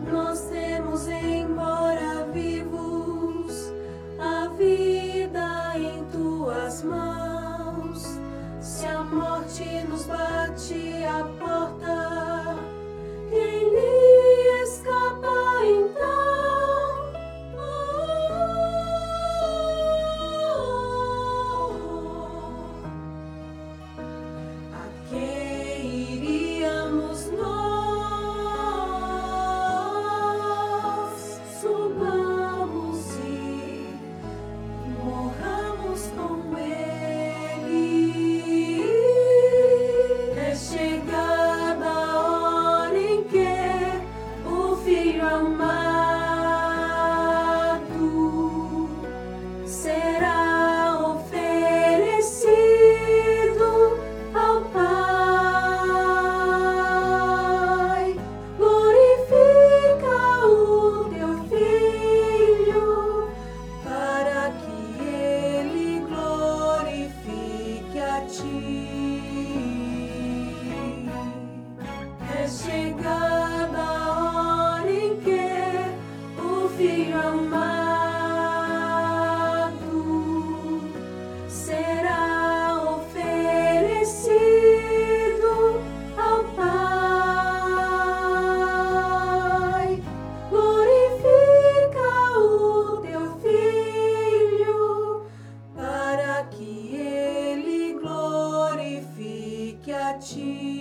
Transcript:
Nós temos, embora vivos, a vida em tuas mãos. Se a morte nos bate à porta, quem lhe escapa então? A quem iríamos nós? Subamos e morramos com Ele. É chegada a hora em que o Filho amado será oferecido ao Pai. Glorifica o teu Filho, para que ele glorifique a ti. É chegada a hora em que o Filho amado será oferecido ao Pai. Glorifica o teu Filho, para que ele glorifique a ti.